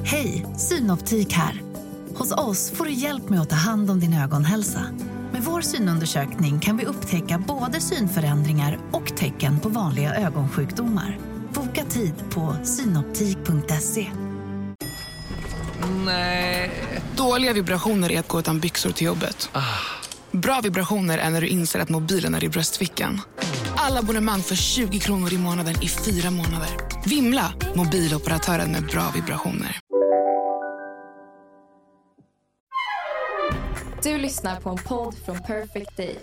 Hej, Synoptik här. Hos oss får du hjälp med att ta hand om din ögonhälsa. Med vår synundersökning kan vi upptäcka både synförändringar och tecken på vanliga ögonsjukdomar. Boka tid på synoptik.se. Nej. Dåliga vibrationer är att gå utan byxor till jobbet. Bra vibrationer är när du inser att mobilen är i bröstfickan. Alla abonnemang för 20 kronor i månaden i 4 månader. Vimla, mobiloperatören med bra vibrationer. Du lyssnar på en podd från Perfect Day.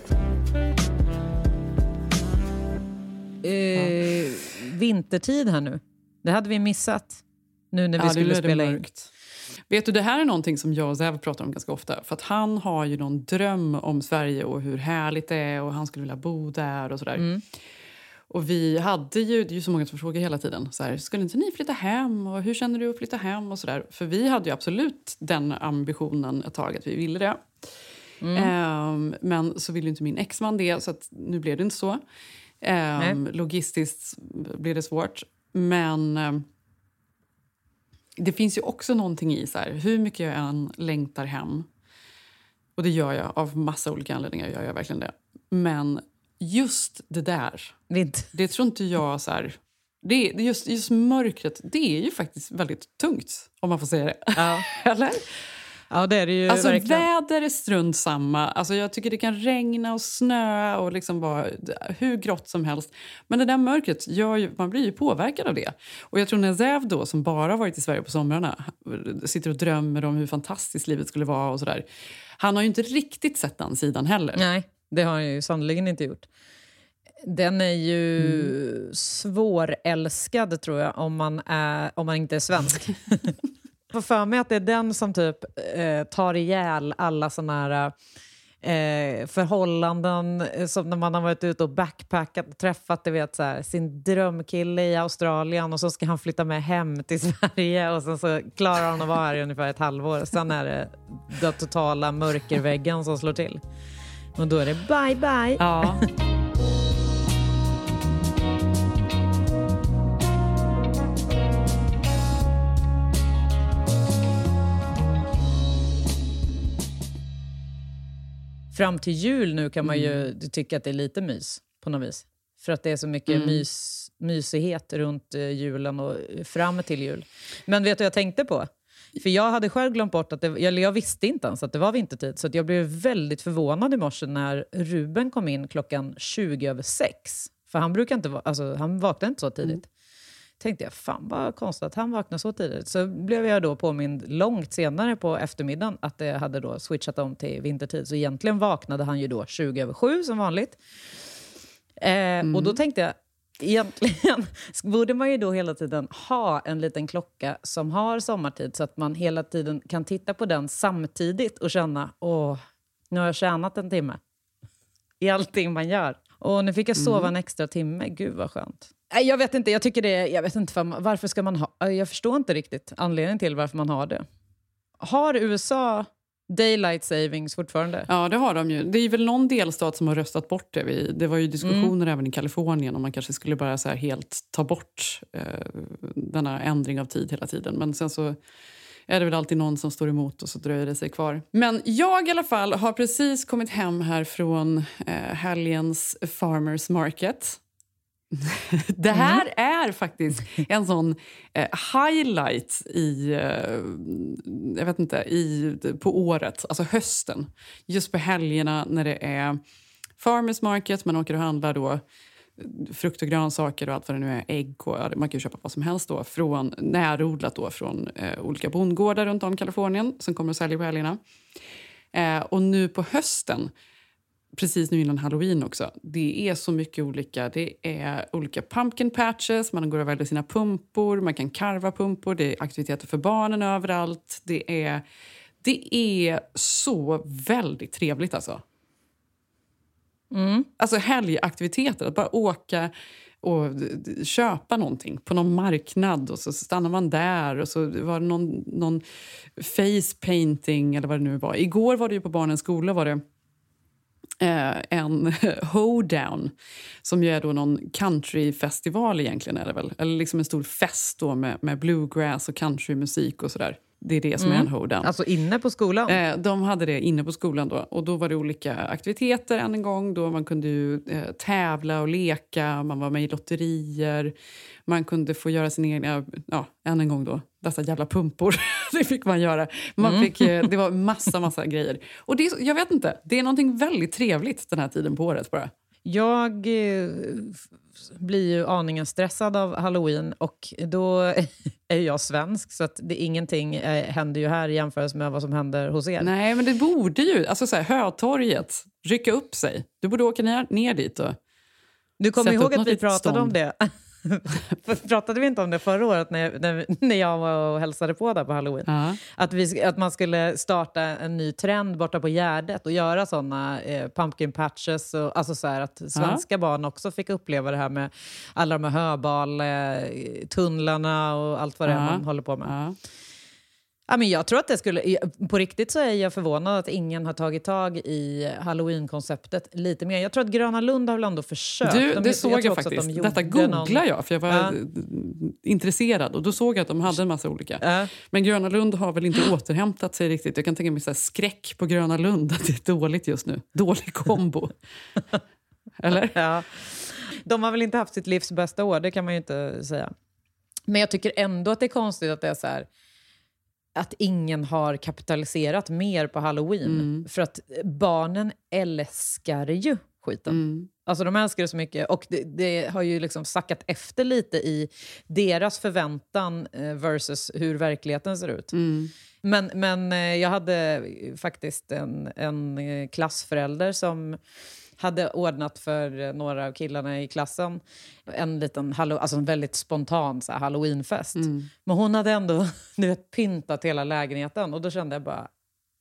Vintertid här nu. Det hade vi missat nu när vi skulle spela in. Vet du, det här är någonting som jag och Zev pratar om ganska ofta. För att han har ju någon dröm om Sverige och hur härligt det är. Och han skulle vilja bo där och sådär. Och vi hade ju, det är ju så många som frågar hela tiden. Så här, skulle inte ni flytta hem? Och hur känner du att flytta hem? Och sådär. För vi hade ju absolut den ambitionen ett tag att vi ville det. Men så ville inte min exman det. Så att nu blev det inte så. Logistiskt blev det svårt. Men det finns ju också någonting i så här, hur mycket jag än längtar hem. Och det gör jag av massa olika anledningar, gör jag verkligen det. Men just det där, det tror inte jag så här, det är just mörkret, det är ju faktiskt väldigt tungt, om man får säga det. Ja. Eller? Ja, det är det ju alltså verkligen. Väder är strunt samma. Alltså jag tycker det kan regna och snöa och liksom vara hur grått som helst. Men det där mörkret gör ju, man blir ju påverkad av det. Och jag tror när Zev då, som bara varit i Sverige på somrarna, sitter och drömmer om hur fantastiskt livet skulle vara och sådär. Han har ju inte riktigt sett den sidan heller. Nej, det har han ju sannolikt inte gjort. Den är ju svårälskad, tror jag, om man inte är svensk. Jag får för mig att det är den som typ tar ihjäl alla såna här förhållanden, som när man har varit ute och backpackat och träffat, du vet, så här, sin drömkille i Australien och så ska han flytta med hem till Sverige och sen så klarar han att vara här i ungefär ett halvår. Sen är det den totala mörkerväggen som slår till. Och då är det bye bye. Ja. Fram till jul nu kan man ju tycka att det är lite mys på något vis. För att det är så mycket mysighet runt julen och fram till jul. Men vet du vad jag tänkte på? För jag hade själv glömt bort att jag visste inte ens att det var vintertid. Så att jag blev väldigt förvånad i morse när Ruben kom in 6:20. För han brukar inte han vaknar inte så tidigt. Tänkte jag, fan vad konstigt att han vaknar så tidigt. Så blev jag då påmind långt senare på eftermiddagen att det hade då switchat om till vintertid. Så egentligen vaknade han ju då 6:20 som vanligt. Och då tänkte jag, egentligen borde man ju då hela tiden ha en liten klocka som har sommartid. Så att man hela tiden kan titta på den samtidigt och känna, nu har jag tjänat en timme i allting man gör. Och nu fick jag sova en extra timme, gud vad skönt. Jag vet inte, varför ska man ha, jag förstår inte riktigt anledningen till varför man har det. Har USA daylight savings fortfarande? Ja, det har de ju. Det är väl någon delstat som har röstat bort det. Det var ju diskussioner även i Kalifornien om man kanske skulle bara så här helt ta bort denna ändring av tid hela tiden. Men sen så är det väl alltid någon som står emot och så dröjer det sig kvar. Men jag i alla fall har precis kommit hem här från helgens Farmers Market. Det här är faktiskt en sån highlight på året, alltså hösten. Just på helgerna när det är Farmers Market, man åker och handlar då frukt och grönsaker och allt vad det nu är, ägg och man kan ju köpa vad som helst då från närodlat då från olika bondgårdar runt om Kalifornien som kommer att sälja på helgerna. Och nu på hösten, precis nu innan Halloween också, det är så mycket olika. Det är olika pumpkin patches, man går och väljer sina pumpor, man kan karva pumpor, det är aktiviteter för barnen överallt. Det är så väldigt trevligt alltså. Alltså helgaktiviteter, att bara åka och köpa någonting på någon marknad och så stannar man där och så var det någon face painting eller vad det nu var. Igår var det ju på barnens skola var det en Hoedown som ju är då någon countryfestival egentligen är det väl. Eller liksom en stor fest då med bluegrass och countrymusik och sådär. Det är det som är en Hoedown. Alltså inne på skolan? De hade det inne på skolan då. Och då var det olika aktiviteter än en gång. Då man kunde ju tävla och leka. Man var med i lotterier. Man kunde få göra sin egna, än en gång då, dessa jävla pumpor. Det fick man göra. Man fick, det var massa grejer. Och det, jag vet inte, det är någonting väldigt trevligt den här tiden på året bara. Jag blir ju aningen stressad av Halloween och då är jag svensk så att ingenting händer ju här i jämförelse med vad som händer hos er. Nej, men det borde ju, alltså så här, Hötorget, rycka upp sig. Du borde åka ner dit och du kommer ihåg att vi pratade stånd om det? Pratade vi inte om det förra året när jag var och hälsade på där på Halloween? Att man skulle starta en ny trend borta på Gärdet och göra såna pumpkin patches. Och, alltså så här att svenska barn också fick uppleva det här med alla de här höbal, tunnlarna och allt vad det är man håller på med. Ja, men jag tror att det skulle... På riktigt så är jag förvånad att ingen har tagit tag i Halloween-konceptet lite mer. Jag tror att Gröna Lund har väl ändå försökt. Det såg jag faktiskt. Detta googlar jag för jag var intresserad. Och då såg jag att de hade en massa olika. Men Gröna Lund har väl inte återhämtat sig riktigt. Jag kan tänka mig så här skräck på Gröna Lund att det är dåligt just nu. Dålig kombo. Eller? Ja. De har väl inte haft sitt livs bästa år, det kan man ju inte säga. Men jag tycker ändå att det är konstigt att det är så här... att ingen har kapitaliserat mer på Halloween. För att barnen älskar ju skiten. Alltså de älskar det så mycket. Och det har ju liksom sackat efter lite i deras förväntan versus hur verkligheten ser ut. Men jag hade faktiskt en klassförälder som hade ordnat för några av killarna i klassen en liten alltså en väldigt spontan så här, Halloweenfest. Men hon hade ändå pyntat hela lägenheten och då kände jag bara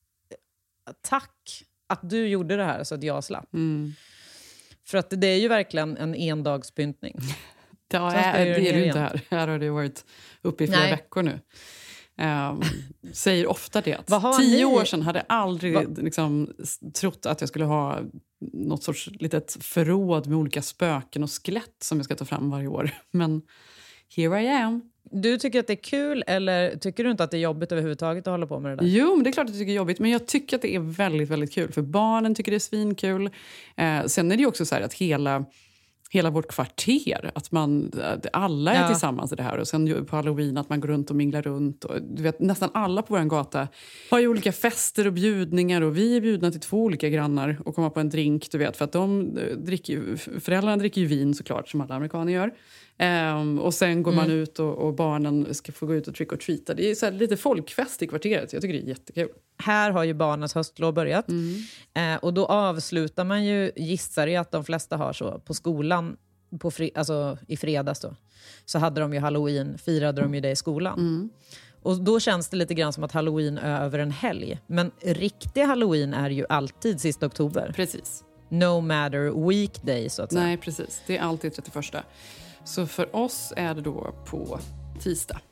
tack att du gjorde det här så att jag slapp. För att det är ju verkligen en endagspyntning. Det är det inte här. Här har det varit uppe i flera veckor nu. Säger ofta det. 10 år sedan hade jag aldrig liksom, trott att jag skulle ha något sorts litet förråd med olika spöken och skelett som jag ska ta fram varje år. Men here I am. Du tycker att det är kul eller tycker du inte att det är jobbigt överhuvudtaget att hålla på med det där? Jo, men det är klart att jag tycker det är jobbigt. Men jag tycker att det är väldigt, väldigt kul. För barnen tycker det är svinkul. Sen är det ju också så här att hela vårt kvarter, att alla är tillsammans i det här. Och sen på Halloween att man går runt och minglar runt. Och, du vet, nästan alla på vår gata har ju olika fester och bjudningar. Och vi är bjudna till 2 olika grannar och komma på en drink, du vet. För att föräldrarna dricker ju vin såklart, som alla amerikaner gör. Och sen går man ut och barnen ska få gå ut och trick or treata. Det är så här lite folkfest i kvarteret. Jag tycker det är jättekul. Här har ju barnens höstlov börjat. Och då avslutar man ju, gissar jag att de flesta har så, på skolan alltså i fredags då. Så hade de ju Halloween, firade de ju det i skolan. Och då känns det lite grann som att Halloween är över en helg. Men riktig Halloween är ju alltid sista oktober. Precis. No matter weekday så att säga. Nej, precis. Det är alltid 31. Så för oss är det då på tisdag.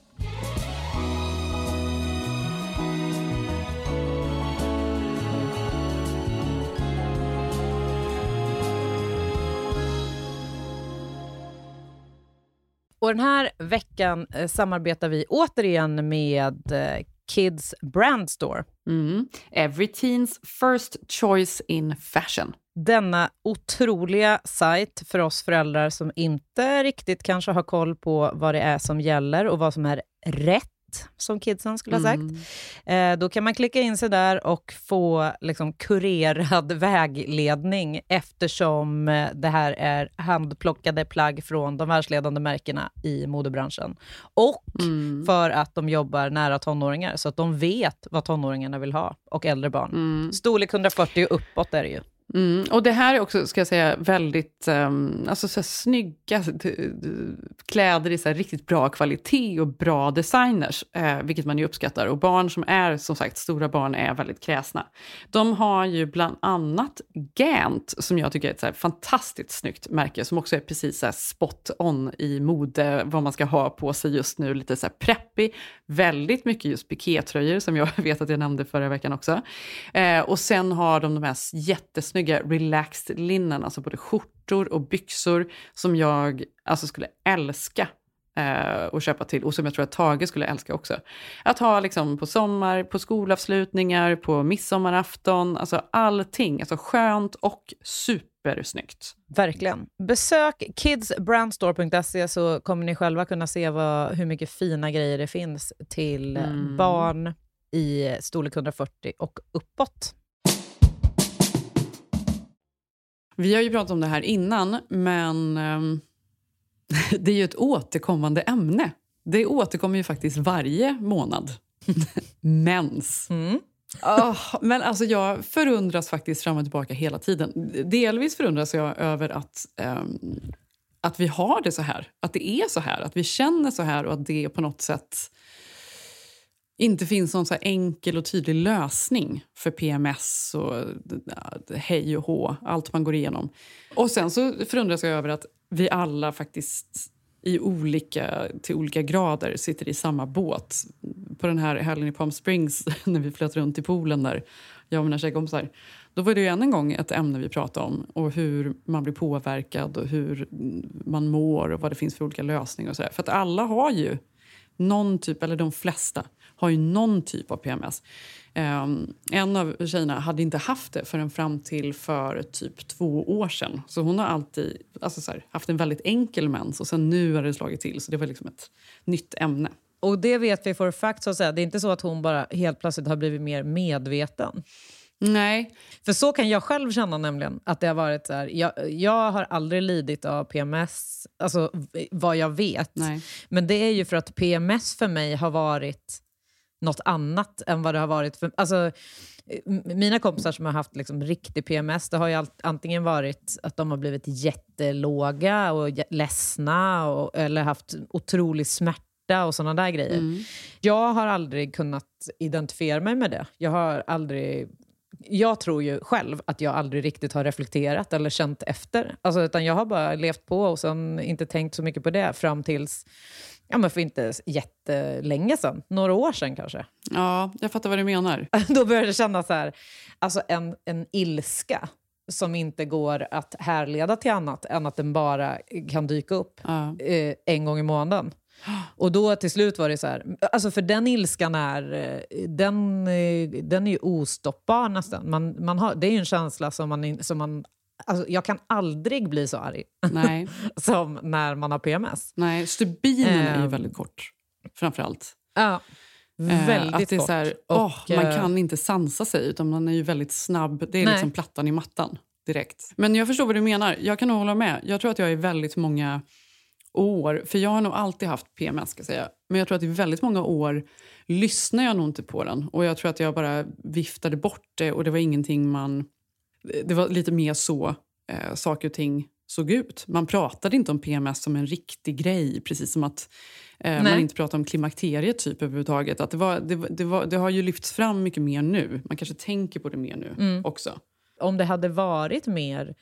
Och den här veckan samarbetar vi återigen med Kids Brand Store. Every teens first choice in fashion. Denna otroliga sajt för oss föräldrar som inte riktigt kanske har koll på vad det är som gäller och vad som är rätt, som kidsen skulle ha sagt. Då kan man klicka in sig där och få liksom kurerad vägledning eftersom det här är handplockade plagg från de världsledande märkena i modebranschen. Och för att de jobbar nära tonåringar så att de vet vad tonåringarna vill ha och äldre barn. Storlek 140 och uppåt är det ju. Och det här är också, ska jag säga, väldigt alltså så här, snygga kläder i så här, riktigt bra kvalitet och bra designers, vilket man ju uppskattar. Och barn som är, som sagt, stora barn är väldigt kräsna. De har ju bland annat Gant, som jag tycker är ett så här, fantastiskt snyggt märke, som också är precis så här, spot on i mode, vad man ska ha på sig just nu, lite så här prepp peppig. Väldigt mycket just pikétröjor som jag vet att jag nämnde förra veckan också. Och sen har de här jättesnygga relaxed linnen, alltså både skjortor och byxor som jag alltså skulle älska och köpa till, och som jag tror att Tage skulle älska också. Att ha liksom på sommar, på skolavslutningar, på midsommarafton, alltså allting, alltså skönt och supersnyggt. Verkligen. Besök kidsbrandstore.se så kommer ni själva kunna se hur mycket fina grejer det finns till barn i storlek 140 och uppåt. Vi har ju pratat om det här innan, men det är ju ett återkommande ämne. Det återkommer ju faktiskt varje månad. Mens. Men alltså jag förundras faktiskt fram och tillbaka hela tiden. Delvis förundras jag över att vi har det så här. Att det är så här. Att vi känner så här och att det på något sätt inte finns någon så här enkel och tydlig lösning för PMS och hej och hå, allt man går igenom. Och sen så förundras jag över att vi alla faktiskt till olika grader sitter i samma båt. På den här helgen i Palm Springs när vi flöt runt i poolen där, jag och mina tjejkompisar, då var det ju än en gång ett ämne vi pratade om och hur man blir påverkad och hur man mår och vad det finns för olika lösningar och sådär. För att alla har ju någon typ, eller de flesta har ju någon typ av PMS. En av tjejerna hade inte haft det förrän fram till för typ 2 år sedan. Så hon har alltid haft en väldigt enkel mens och sen nu har det slagit till. Så det var liksom ett nytt ämne. Och det vet vi för fact, så att säga. Det är inte så att hon bara helt plötsligt har blivit mer medveten. Nej. För så kan jag själv känna nämligen att det har varit så här. Jag har aldrig lidit av PMS, alltså vad jag vet. Nej. Men det är ju för att PMS för mig har varit något annat än vad det har varit för... Alltså, mina kompisar som har haft liksom riktig PMS, det har ju antingen varit att de har blivit jättelåga och ledsna eller haft otrolig smärta och sådana där grejer. Jag har aldrig kunnat identifiera mig med det. Jag tror ju själv att jag aldrig riktigt har reflekterat eller känt efter. Alltså, utan jag har bara levt på och sen inte tänkt så mycket på det fram tills... Ja, men för inte jättelänge sedan. Några år sedan kanske. Ja, jag fattar vad du menar. Då började det kännas så här. Alltså en ilska som inte går att härleda till annat än att den bara kan dyka upp en gång i månaden. Och då till slut var det så här. Alltså för den ilskan den är ju ostoppbar nästan. Man har, det är ju en känsla som man alltså, jag kan aldrig bli så arg. Nej. Som när man har PMS. Nej, stubinen är ju väldigt kort. Framförallt. Ja, väldigt att det är kort. Så här, man kan inte sansa sig utan man är ju väldigt snabb. Det är liksom plattan i mattan direkt. Men jag förstår vad du menar. Jag kan nog hålla med. Jag tror att jag är väldigt många år, för jag har nog alltid haft PMS ska jag säga. Men jag tror att i väldigt många år lyssnar jag nog inte på den. Och jag tror att jag bara viftade bort det och det var ingenting det var lite mer så saker och ting såg ut. Man pratade inte om PMS som en riktig grej. Precis som att man inte pratar om klimakteriet typ överhuvudtaget. Att det har ju lyfts fram mycket mer nu. Man kanske tänker på det mer nu också. Om det hade varit mer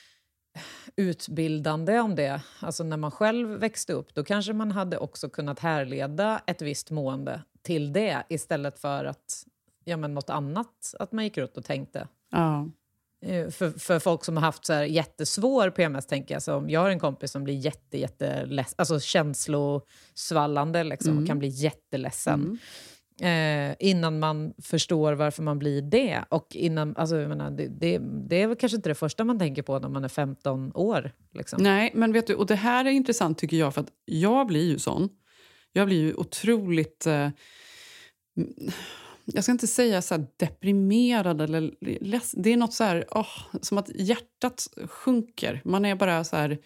utbildande om det, alltså när man själv växte upp, då kanske man hade också kunnat härleda ett visst mående till det istället för att något annat, att man gick runt och tänkte. Ja. För folk som har haft så här jättesvår PMS, tänker jag, som jag har en kompis som blir jätteledsen, alltså känslosvallande liksom, och kan bli jätteledsen. Innan man förstår varför man blir det. Och innan, alltså, jag menar, det är väl kanske inte det första man tänker på när man är 15 år. Liksom. Nej, men vet du, och det här är intressant tycker jag, för att jag blir ju sån. Jag blir ju otroligt... jag ska inte säga så här deprimerad eller det är något så här som att hjärtat sjunker. Man är bara så här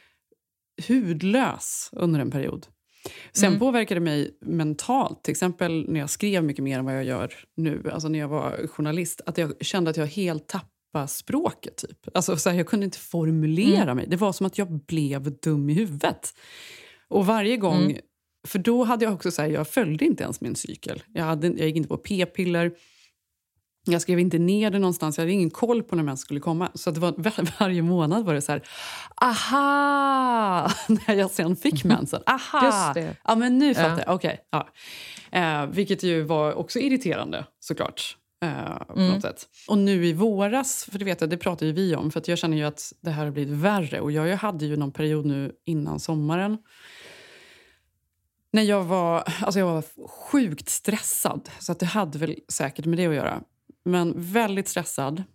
hudlös under en period. Sen påverkade det mig mentalt. Till exempel när jag skrev mycket mer än vad jag gör nu. Alltså när jag var journalist. Att jag kände att jag helt tappade språket typ. Alltså så här, jag kunde inte formulera mig. Det var som att jag blev dum i huvudet. Och varje gång... För då hade jag också så här, jag följde inte ens min cykel. Jag gick inte på p-piller. Jag skrev inte ner det någonstans. Jag hade ingen koll på när mens skulle komma. Så det var, varje månad var det så här... Aha! När jag sen fick mensen. Aha! Just det. Ja, men nu fattar jag. Okej. Ja. Vilket ju var också irriterande, såklart. På något sätt. Och nu i våras, för det vet jag, det pratar ju vi om. För att jag känner ju att det här har blivit värre. Och jag hade ju någon period nu innan sommaren. När jag var sjukt stressad. Så att det hade väl säkert med det att göra. Men väldigt stressad.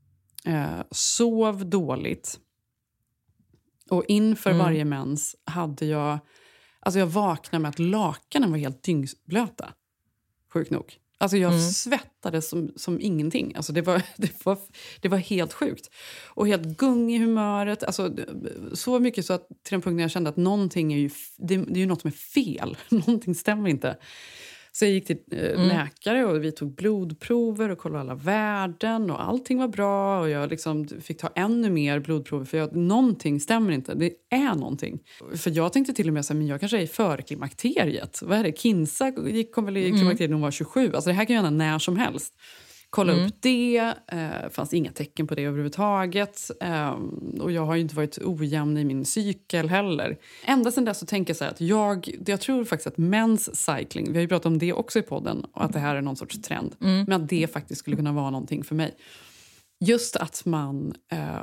Sov dåligt. Och inför varje mens hade jag... Alltså jag vaknade med att lakanen var helt dyngblöta. Sjukt nog. Alltså jag svettades som ingenting. Alltså det var helt sjukt. Och helt gung i humöret. Alltså så mycket så att till den punkten jag kände att någonting är ju... Det är ju något som är fel. Någonting stämmer inte. Så jag gick till läkare och vi tog blodprover och kollade alla värden. Och allting var bra och jag liksom fick ta ännu mer blodprover. För någonting stämmer inte. Det är någonting. För jag tänkte till och med så här, men jag kanske är i förklimakteriet. Vad är det? Kinsa kom väl i klimakteriet när hon var 27. Alltså det här kan ju hända när som helst. Kolla upp det. Fanns inga tecken på det överhuvudtaget. Och jag har ju inte varit ojämn i min cykel heller. Ända sedan dess så tänker jag så här att jag tror faktiskt att mens cycling, vi har ju pratat om det också i podden, och att det här är någon sorts trend. Men att det faktiskt skulle kunna vara någonting för mig. Just att man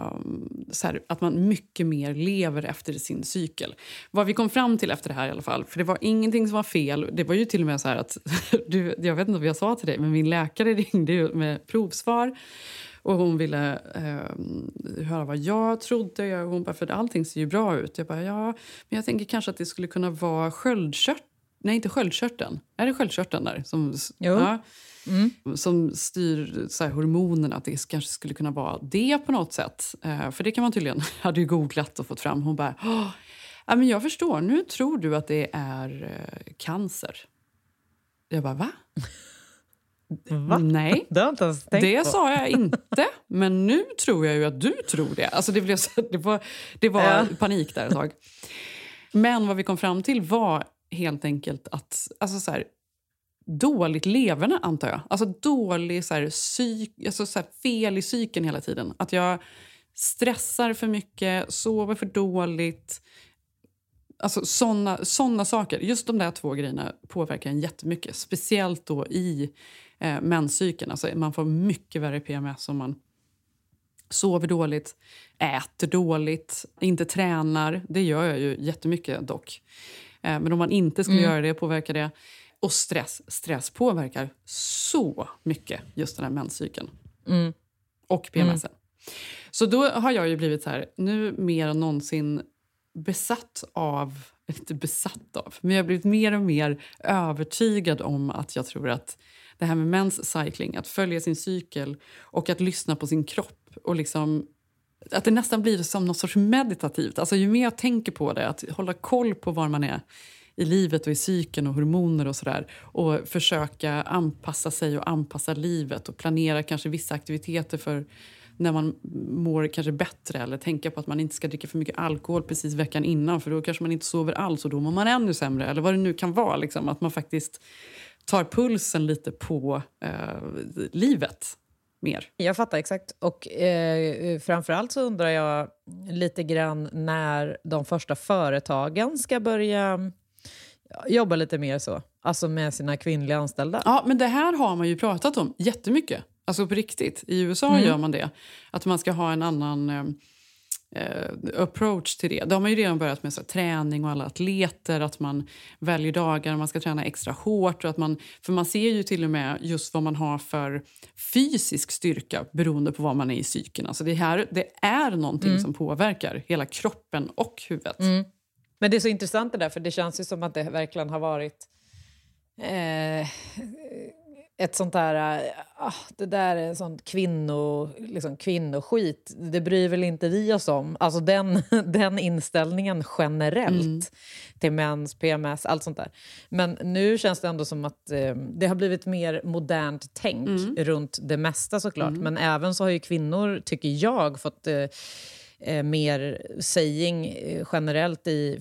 mycket mer lever efter sin cykel. Vad vi kom fram till efter det här i alla fall. För det var ingenting som var fel. Det var ju till och med så här att... jag vet inte vad jag sa till dig. Men min läkare ringde ju med provsvar. Och hon ville höra vad jag trodde. Hon bara, för allting ser ju bra ut. Jag bara, ja. Men jag tänker kanske att det skulle kunna vara sköldkörteln. Nej, inte sköldkörteln. Är det sköldkörteln där? Jo. Ja. Som styr så här, hormonerna, att det kanske skulle kunna vara det på något sätt. För det kan man tydligen, hade ju googlat och fått fram. Hon bara, ja, men jag förstår, nu tror du att det är cancer. Jag bara, va? Nej, det sa jag inte. Men nu tror jag ju att du tror det. Alltså det var panik där ett tag. Men vad vi kom fram till var helt enkelt att så här, dåligt leverne, antar jag. Alltså dålig så här, fel i psyken hela tiden. Att jag stressar för mycket, sover för dåligt. Alltså såna saker. Just de där 2 grejerna påverkar en jättemycket. Speciellt då i menscykeln. Alltså man får mycket värre PMS om man sover dåligt, äter dåligt, inte tränar. Det gör jag ju jättemycket dock. Men om man inte skulle göra det, påverkar det. Och stress påverkar så mycket just den här menscykeln. Och PMSen. Så då har jag ju blivit så här, nu mer än någonsin inte besatt av, men jag har blivit mer och mer övertygad om att jag tror att det här med menscycling, att följa sin cykel och att lyssna på sin kropp och liksom, att det nästan blir som något sorts meditativt. Alltså ju mer jag tänker på det, att hålla koll på var man är i livet och i psyken och hormoner och sådär. Och försöka anpassa sig och anpassa livet och planera kanske vissa aktiviteter för när man mår kanske bättre. Eller tänka på att man inte ska dricka för mycket alkohol precis veckan innan, för då kanske man inte sover alls och då mår man ännu sämre. Eller vad det nu kan vara. Liksom. Att man faktiskt tar pulsen lite på livet mer. Jag fattar exakt. Och framförallt så undrar jag lite grann när de första företagen ska börja jobba lite mer så. Alltså med sina kvinnliga anställda. Ja, men det här har man ju pratat om jättemycket. Alltså på riktigt. I USA gör man det. Att man ska ha en annan approach till det. De har man ju redan börjat med så här, träning och alla atleter. Att man väljer dagar och man ska träna extra hårt. Och att för man ser ju till och med just vad man har för fysisk styrka beroende på vad man är i psyken. Alltså det är någonting som påverkar hela kroppen och huvudet. Men det är så intressant det där, för det känns ju som att det verkligen har varit ett sånt där, det där är sånt kvinnoskit. Det bryr väl inte vi oss om. Alltså den inställningen generellt till mens, PMS, allt sånt där. Men nu känns det ändå som att det har blivit mer modernt tänk runt det mesta såklart. Men även så har ju kvinnor, tycker jag, fått mer saying generellt i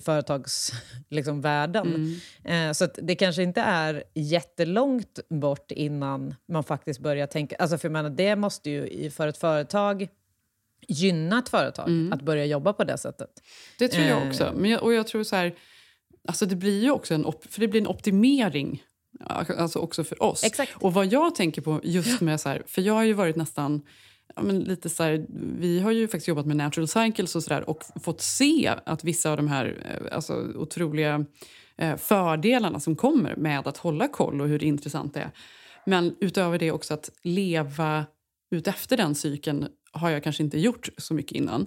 företagsvärlden. Så att det kanske inte är jättelångt bort innan man faktiskt börjar tänka... Alltså för jag menar, det måste ju för ett företag gynna ett företag att börja jobba på det sättet. Det tror jag också. Men jag tror så här... Alltså det blir ju också för det blir en optimering alltså också för oss. Exakt. Och vad jag tänker på just med så här, för jag har ju varit nästan lite så här, vi har ju faktiskt jobbat med natural cycles och så där och fått se att vissa av de här alltså otroliga fördelarna som kommer med att hålla koll och hur intressant det är. Men utöver det också att leva ut efter den cykeln har jag kanske inte gjort så mycket innan.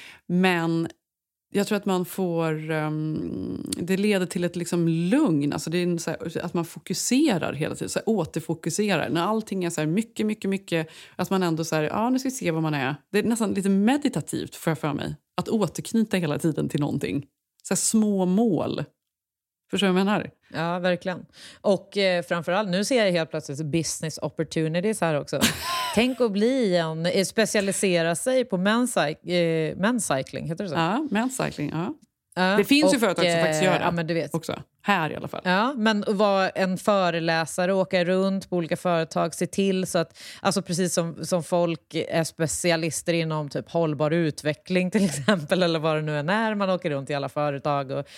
Men jag tror att man får... det leder till ett liksom lugn. Alltså det är så här, att man fokuserar hela tiden. Så här, återfokuserar. När allting är så här mycket... Att man ändå så här, nu ska vi se vad man är. Det är nästan lite meditativt för mig. Att återknyta hela tiden till någonting. Så här, små mål. Förstår du vad jag menar? Ja, verkligen. Och framförallt, nu ser jag helt plötsligt business opportunities här också. Tänk att specialisera sig på men's cycling, heter det så? Ja, men's cycling, ja. Det finns ju företag som faktiskt gör det men du vet. också. Här i alla fall. Ja, men vara en föreläsare, åka runt på olika företag, se till så att, alltså precis som folk är specialister inom typ hållbar utveckling till exempel, eller vad det nu är, man åker runt i alla företag och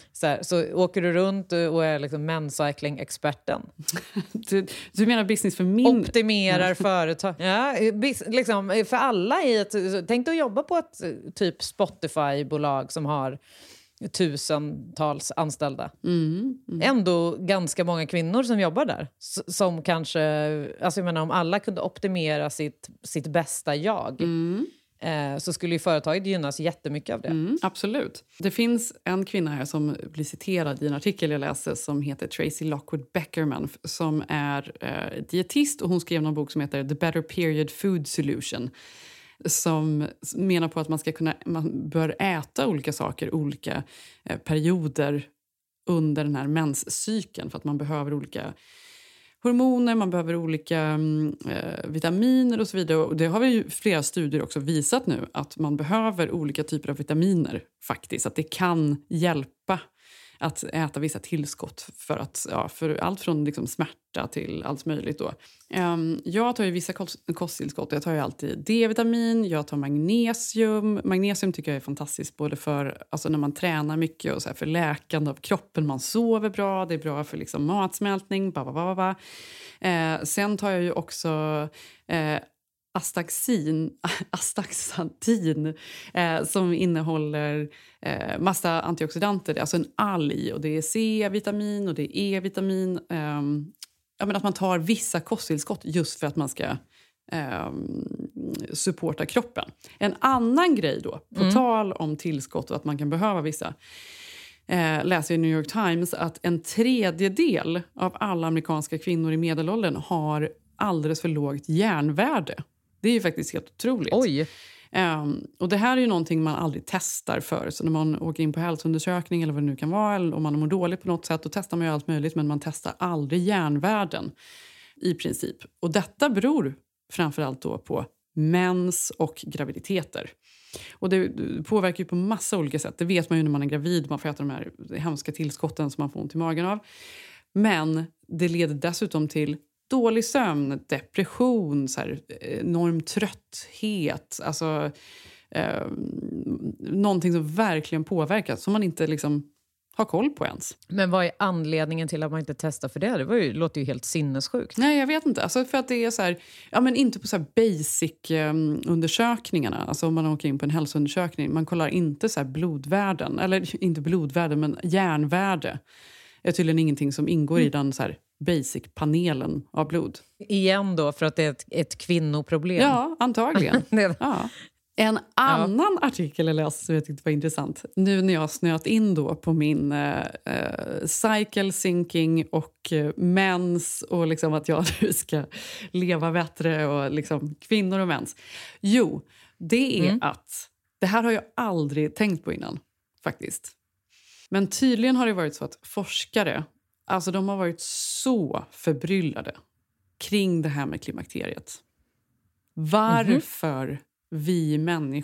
så åker du runt och är liksom mencycling-experten. Du menar business för min... Optimerar företag. Ja, liksom för alla tänk dig att jobba på ett typ Spotify-bolag som har tusentals anställda. Ändå ganska många kvinnor som jobbar där. Som kanske, alltså jag menar, om alla kunde optimera sitt bästa jag så skulle ju företaget gynnas jättemycket av det. Absolut. Det finns en kvinna här som blir citerad i en artikel jag läste som heter Tracy Lockwood Beckerman som är dietist och hon skrev en bok som heter The Better Period Food Solution som menar på att man bör äta olika saker olika perioder under den här menscykeln för att man behöver olika hormoner, man behöver olika vitaminer och så vidare. Och det har vi ju flera studier också visat nu att man behöver olika typer av vitaminer faktiskt. Att det kan hjälpa att äta vissa tillskott för allt från liksom smärta till allt möjligt då. Jag tar ju vissa kosttillskott. Jag tar ju alltid D-vitamin, jag tar magnesium. Magnesium tycker jag är fantastiskt både för alltså när man tränar mycket och så här för läkande av kroppen. Man sover bra, det är bra för liksom matsmältning. Sen tar jag ju också astaxantin som innehåller massa antioxidanter. Det är alltså en alg och det är C-vitamin och det är E-vitamin. Att man tar vissa kosttillskott just för att man ska supporta kroppen. En annan grej då, på tal om tillskott och att man kan behöva vissa, läser i New York Times att 1/3 av alla amerikanska kvinnor i medelåldern har alldeles för lågt järnvärde. Det är ju faktiskt helt otroligt. Oj! Och det här är ju någonting man aldrig testar för. Så när man åker in på hälsoundersökning eller vad det nu kan vara, eller om man mår dåligt på något sätt, då testar man ju allt möjligt, men man testar aldrig järnvärden i princip. Och detta beror framförallt då på mens och graviditeter. Och det påverkar ju på massa olika sätt. Det vet man ju när man är gravid, man får äta de här hemska tillskotten som man får ont i magen av. Men det leder dessutom till dålig sömn, depression, så här, enorm trötthet. Alltså någonting som verkligen påverkar som man inte liksom har koll på ens. Men vad är anledningen till att man inte testar för det? Det låter ju helt sinnessjukt. Nej, jag vet inte. Alltså för att det är så här, men inte på så här basic undersökningarna. Alltså om man åker in på en hälsoundersökning, man kollar inte så här blodvärden, eller inte blodvärden, men järnvärde. Det är tydligen ingenting som ingår i den så här basic-panelen av blod. Igen då, för att det är ett kvinnoproblem. Ja, antagligen. Ja. En annan artikel jag läste som jag tyckte var intressant. Nu när jag snöt in då på min cycle syncing och mens och liksom att jag nu ska leva bättre och liksom kvinnor och mens. Jo, det är att det här har jag aldrig tänkt på innan faktiskt. Men tydligen har det varit så att forskare, alltså de har varit så förbryllade kring det här med klimakteriet. Varför vi människor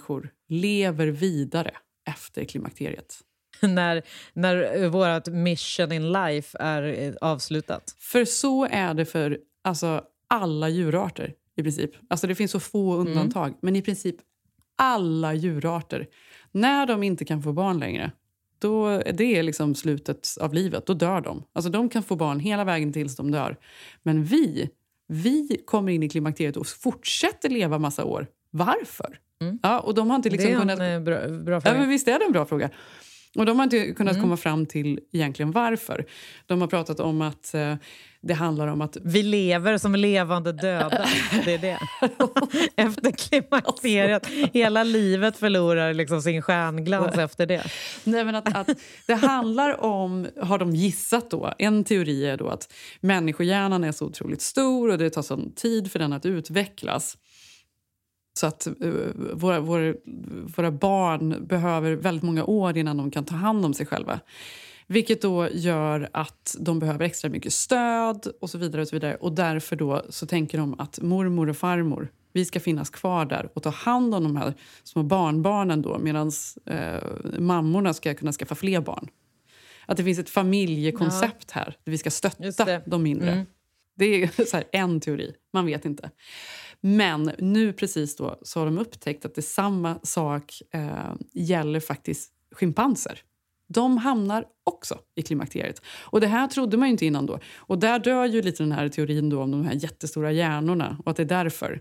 lever vidare efter klimakteriet. När vårt mission in life är avslutat. För så är det för alla djurarter i princip. Alltså det finns så få undantag. Men i princip alla djurarter. När de inte kan få barn längre, då det är liksom slutet av livet. Då dör de. Alltså de kan få barn hela vägen tills de dör. Men vi kommer in i klimakteriet och fortsätter leva massa år. Varför? Ja, och de har inte liksom det är en bra fråga. Ja, men visst är det en bra fråga. Och de har inte kunnat komma fram till egentligen varför. De har pratat om att det handlar om att... Vi lever som levande döda. Det är det. Efter klimakteriet. Hela livet förlorar liksom sin stjärnglans efter det. Nej, men att det handlar om, har de gissat då, en teori är då att människohjärnan är så otroligt stor och det tar sån tid för den att utvecklas. Så att våra barn behöver väldigt många år innan de kan ta hand om sig själva. Vilket då gör att de behöver extra mycket stöd och så vidare och så vidare. Och därför då så tänker de att mormor och farmor, vi ska finnas kvar där och ta hand om de här små barnbarnen då. Medan mammorna ska kunna skaffa fler barn. Att det finns ett familjekoncept här. Där vi ska stötta de mindre. Det är så här en teori, man vet inte. Men nu precis då så har de upptäckt att det samma sak gäller faktiskt schimpanser. De hamnar också i klimakteriet. Och det här trodde man ju inte innan då. Och där dör ju lite den här teorin då om de här jättestora hjärnorna. Och att det är därför.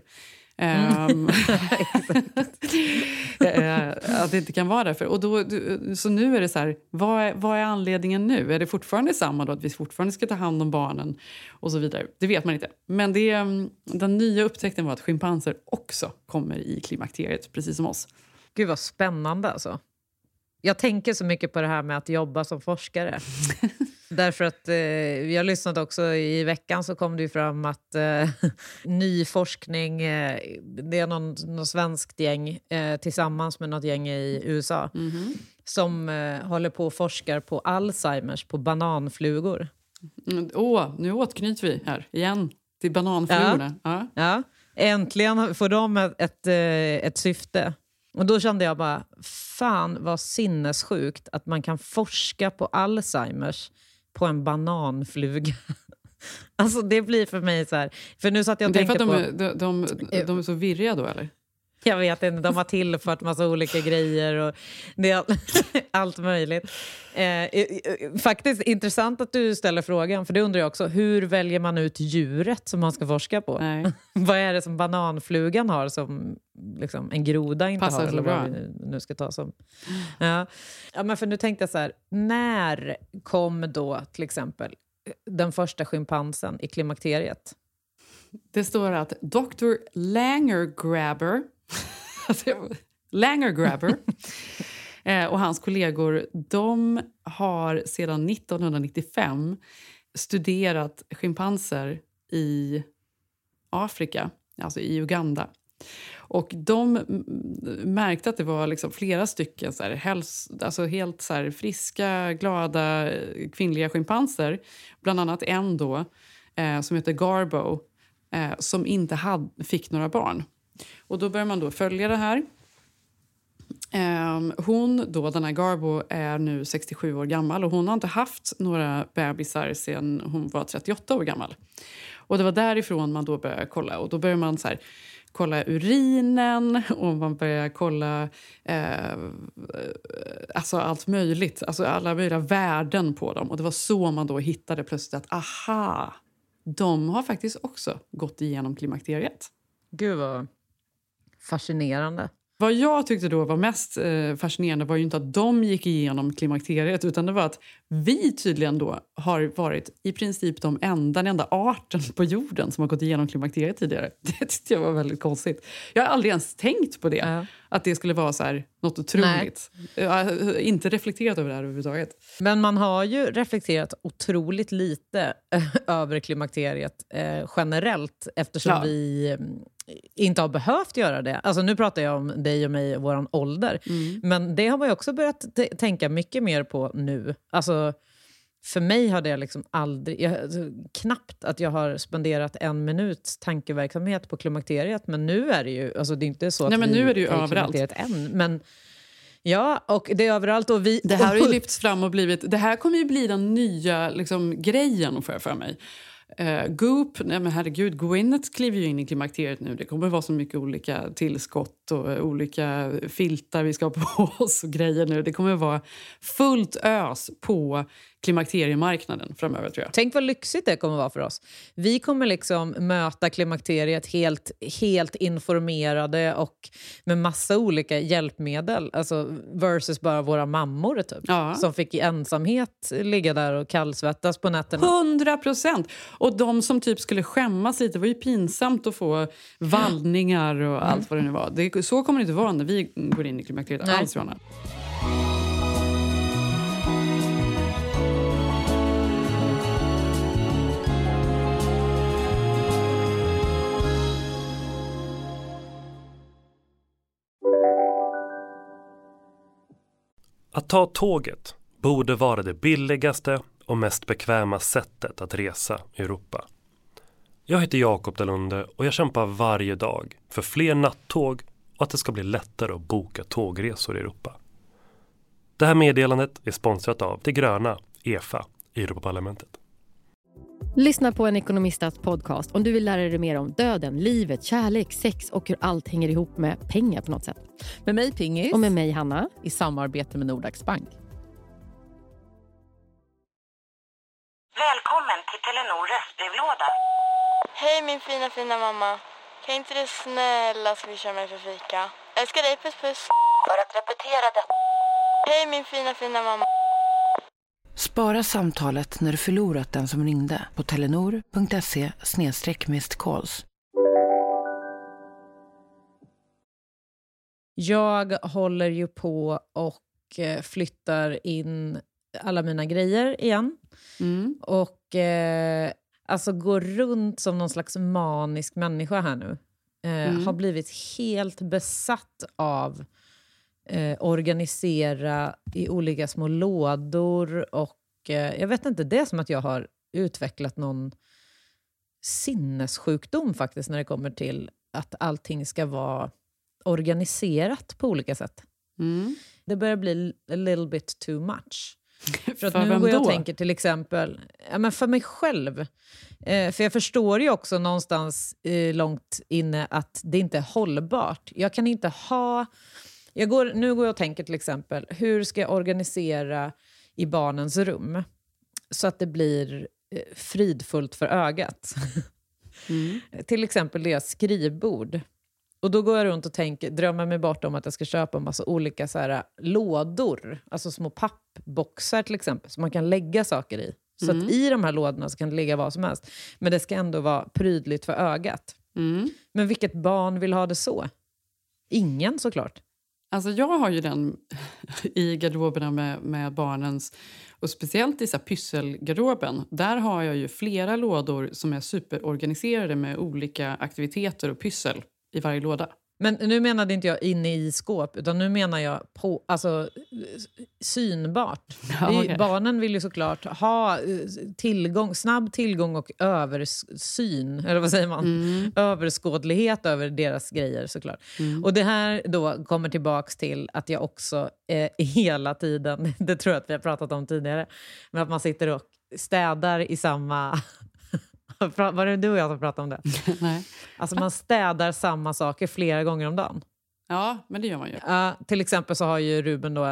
Att det inte kan vara därför. Och då, så nu är det så här, vad är anledningen nu? Är det fortfarande samma då? Att vi fortfarande ska ta hand om barnen och så vidare? Det vet man inte. Men den nya upptäckten var att schimpanser också kommer i klimakteriet, precis som oss. Gud vad spännande alltså. Jag tänker så mycket på det här med att jobba som forskare. Därför att jag lyssnade också i veckan så kom det ju fram att ny forskning, det är någon svenskt gäng tillsammans med något gäng i USA som håller på och forskar på Alzheimers på bananflugor. Nu återknyter vi här igen till bananflugorna. Ja. Äntligen får de ett syfte. Och då kände jag bara, fan vad sinnessjukt att man kan forska på Alzheimers på en bananfluga. Alltså det blir för mig så här. För nu satt jag och tänkte på... De är så virriga då, eller? Jag vet inte, de har tillfört massa olika grejer och det är allt möjligt. Faktiskt intressant att du ställer frågan, för det undrar jag också. Hur väljer man ut djuret som man ska forska på? Nej. Vad är det som bananflugan har som liksom en groda inte passar har? Eller bra. vad vi nu ska ta som. Ja, men för nu tänkte jag så här. När kom då till exempel den första schimpansen i klimakteriet? Det står att Dr. Langergrabber och hans kollegor, de har sedan 1995 studerat schimpanser i Afrika, alltså i Uganda. Och de märkte att det var liksom flera stycken så här, alltså helt så här friska, glada kvinnliga schimpanser. Bland annat en då som heter Garbo, som inte fick några barn. Och då börjar man då följa det här. Hon då, den här Garbo, är nu 67 år gammal och hon har inte haft några bebisar sedan hon var 38 år gammal. Och det var därifrån man då började kolla. Och då börjar man så här, kolla urinen och man börjar kolla alltså allt möjligt. Alltså alla möjliga värden på dem. Och det var så man då hittade plötsligt att aha, de har faktiskt också gått igenom klimakteriet. Gud vad fascinerande. Vad jag tyckte då var mest fascinerande var ju inte att de gick igenom klimakteriet, utan det var att vi tydligen då har varit i princip den enda arten på jorden som har gått igenom klimakteriet tidigare. Det tyckte jag var väldigt konstigt. Jag har aldrig ens tänkt på det. Att det skulle vara så här något otroligt. Jag har inte reflekterat över det här överhuvudtaget. Men man har ju reflekterat otroligt lite över klimakteriet generellt, eftersom vi inte har behövt göra det. Alltså nu pratar jag om dig och mig och våran ålder. Men det har man ju också börjat tänka mycket mer på nu. Alltså, för mig har det liksom aldrig... knappt att jag har spenderat 1 minuts tankeverksamhet på klimakteriet. Men nu är det ju... Alltså det är inte så att men vi nu är det ju är i klimakteriet än. Men ja, och det är överallt. Och vi, det här har ju lyfts fram och blivit... Det här kommer ju bli den nya liksom, grejen för mig. Goop, nej men herregud, Gwyneth kliver ju in i klimakteriet nu. Det kommer vara så mycket olika tillskott och olika filtar vi ska ha på oss och grejer nu. Det kommer vara fullt ös på klimakteriemarknaden framöver, tror jag. Tänk vad lyxigt det kommer vara för oss. Vi kommer liksom möta klimakteriet helt informerade och med massa olika hjälpmedel. Alltså versus bara våra mammor typ. Ja. Som fick i ensamhet ligga där och kallsvettas på nätterna. 100%! Och de som typ skulle skämmas lite, det var ju pinsamt att få vallningar och allt vad det nu var. Så kommer det inte vara när vi går in i klimakteriet. Alls, Johanna. Att ta tåget borde vara det billigaste och mest bekväma sättet att resa i Europa. Jag heter Jakob Dalunde och jag kämpar varje dag för fler nattåg och att det ska bli lättare att boka tågresor i Europa. Det här meddelandet är sponsrat av det gröna EFA i Europaparlamentet. Lyssna på en ekonomistats podcast om du vill lära dig mer om döden, livet, kärlek, sex och hur allt hänger ihop med pengar på något sätt. Med mig Pingis. Och med mig Hanna. I samarbete med Nordax Bank. Välkommen till Telenor röstbrevlåda. Hej min fina mamma. Kan inte du snälla swisha mig för fika? Älskar dig, puss puss. För att repetera det. Hej min fina mamma. Spara samtalet när du förlorat den som ringde på telenor.se/missed-calls. Jag håller ju på och flyttar in alla mina grejer igen. Och alltså går runt som någon slags manisk människa här nu. Har blivit helt besatt av organisera i olika små lådor och jag vet inte, det är som att jag har utvecklat någon sinnessjukdom faktiskt när det kommer till att allting ska vara organiserat på olika sätt. Det börjar bli a little bit too much. För att nu går jag och tänker till exempel men för mig själv. För jag förstår ju också någonstans långt inne att det inte är hållbart. Jag kan inte ha... Nu går jag och tänker till exempel, hur ska jag organisera i barnens rum så att det blir fridfullt för ögat? Till exempel deras skrivbord. Och då går jag runt och drömmer mig bort om att jag ska köpa en massa olika så här lådor. Alltså små pappboxar till exempel, som man kan lägga saker i. Så att i de här lådorna så kan det ligga vad som helst. Men det ska ändå vara prydligt för ögat. Men vilket barn vill ha det så? Ingen såklart. Alltså jag har ju den i garderoberna med barnens, och speciellt i så här pysselgarderoben. Där har jag ju flera lådor som är superorganiserade med olika aktiviteter och pyssel i varje låda. Men nu menade inte jag inne i skåp, utan nu menar jag på, alltså synbart. Ja, okay. Barnen vill ju såklart ha snabb tillgång och översyn, eller vad säger man? Överskådlighet över deras grejer såklart. Och det här då kommer tillbaks till att jag också hela tiden, det tror jag att vi har pratat om tidigare, men att man sitter och städar i samma... Var det du och jag som pratade om det? Nej. Alltså man städar samma saker flera gånger om dagen. Ja, men det gör man ju. Till exempel så har ju Ruben då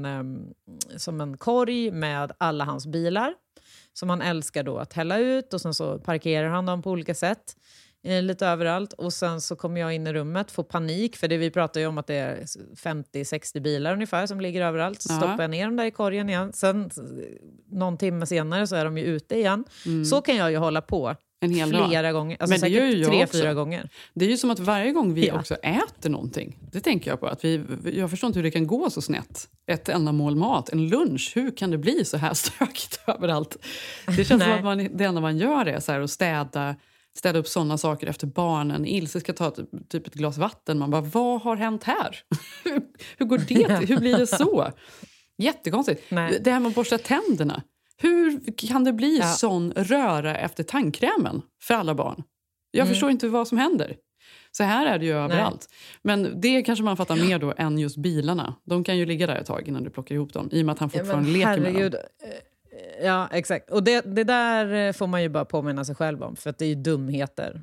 som en korg med alla hans bilar. Som han älskar då att hälla ut. Och sen så parkerar han dem på olika sätt. Lite överallt. Och sen så kommer jag in i rummet, får panik. För det vi pratar ju om att det är 50-60 bilar ungefär som ligger överallt. Så stoppar jag ner dem där i korgen igen. Sen någon timme senare så är de ju ute igen. Så kan jag ju hålla på flera gånger. Alltså men det gör ju säkert 3-4 gånger. Det är ju som att varje gång vi också äter någonting. Det tänker jag på. Att jag förstår inte hur det kan gå så snett. Ett enda mål mat, en lunch. Hur kan det bli så här stökigt överallt? Det känns som att det enda man gör är så här att städa upp sådana saker efter barnen. Ilse ska ta typ ett glas vatten. Man bara, vad har hänt här? Hur går det till? Hur blir det så? Jättekonstigt. Det här med att borsta tänderna. Hur kan det bli sån röra efter tandkrämen för alla barn? Jag förstår inte vad som händer. Så här är det ju överallt. Men det kanske man fattar mer då än just bilarna. De kan ju ligga där ett tag innan du plockar ihop dem. I och med att han fortfarande leker med dem. Ja, exakt. Och det där får man ju bara påminna sig själv om. För att det är ju dumheter.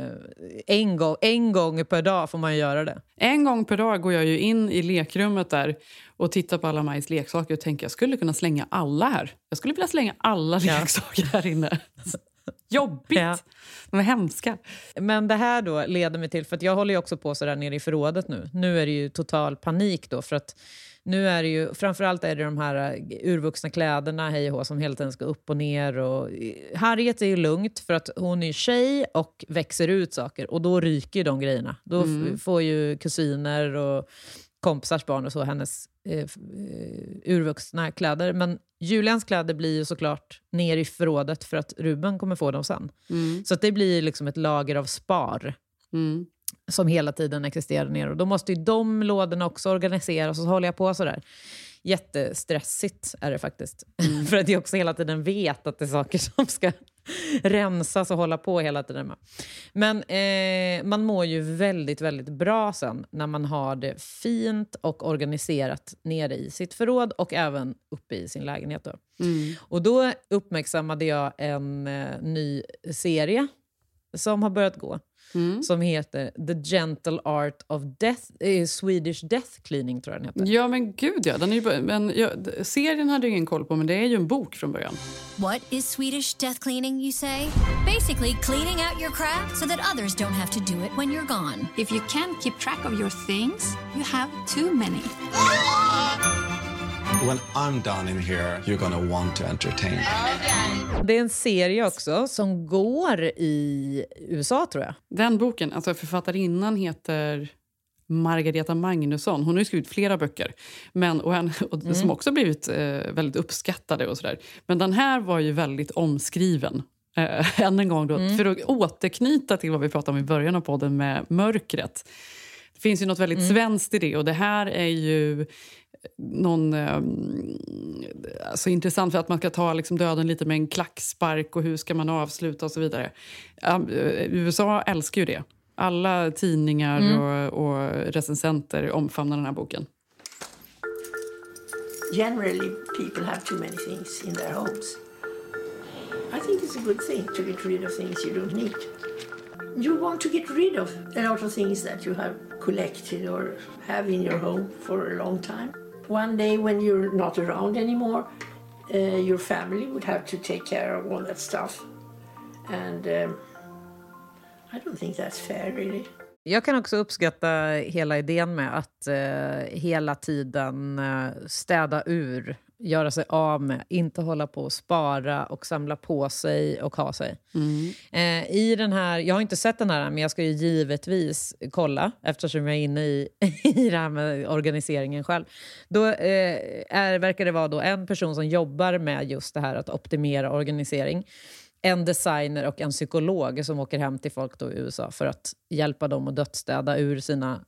En gång per dag får man ju göra det. En gång per dag går jag ju in i lekrummet där och tittar på alla Majs leksaker och tänker jag skulle kunna slänga alla här. Jag skulle vilja slänga alla leksaker här inne. Jobbigt. Ja. De är hemska. Men det här då leder mig till, för att jag håller ju också på så där nere i förrådet nu. Nu är det ju total panik då, för att nu är det ju, framförallt är det de här urvuxna kläderna, hej och hå, som hela tiden ska upp och ner. Och Harriet är ju lugnt för att hon är tjej och växer ut saker. Och då ryker ju de grejerna. Då får ju kusiner och kompisars barn och så hennes urvuxna kläder. Men Julians kläder blir ju såklart ner i förrådet för att Ruben kommer få dem sen. Så att det blir liksom ett lager av spar. Som hela tiden existerar ner. Och då måste ju de lådorna också organiseras. Och så håller jag på sådär. Jättestressigt är det faktiskt. För att jag också hela tiden vet att det är saker som ska rensas och hålla på hela tiden med. Men man mår ju väldigt, väldigt bra sen när man har det fint och organiserat nere i sitt förråd och även uppe i sin lägenhet då. Och då uppmärksammade jag en ny serie som har börjat gå. Som heter The Gentle Art of Death, Swedish Death Cleaning tror jag den heter. Ja men gud ja, den är ju, serien hade jag ingen koll på, men det är ju en bok från början. What is Swedish death cleaning, you say? Basically cleaning out your crap so that others don't have to do it when you're gone. If you can't keep track of your things, you have too many. When I'm done in here, you're gonna want to entertain me. Det är en serie också som går i USA tror jag. Den boken, alltså författarinnan heter Margareta Magnusson. Hon har ju skrivit flera böcker. Men, som också blivit väldigt uppskattade och sådär. Men den här var ju väldigt omskriven. Än en gång då. För att återknyta till vad vi pratade om i början av podden med mörkret. Det finns ju något väldigt svenskt i det. Och det här är ju alltså intressant för att man ska ta liksom döden lite med en klackspark och hur ska man avsluta och så vidare. USA älskar ju det. Alla tidningar och recensenter omfamnar den här boken. Generally people have too many things in their homes. I think it's a good thing to get rid of things you don't need. You want to get rid of a lot of things that you have collected or have in your home for a long time. One day when you're not around anymore, your family would have to take care of all that stuff. And I don't think that's fair really. Jag kan också uppskatta hela idén med att hela tiden städa ur, göra sig av med, inte hålla på och spara och samla på sig och ha sig. I den här, jag har inte sett den här men jag ska ju givetvis kolla eftersom jag är inne i det här med organiseringen själv. Då verkar det vara då en person som jobbar med just det här att optimera organisering. En designer och en psykolog som åker hem till folk då i USA för att hjälpa dem att dödsstäda ur sina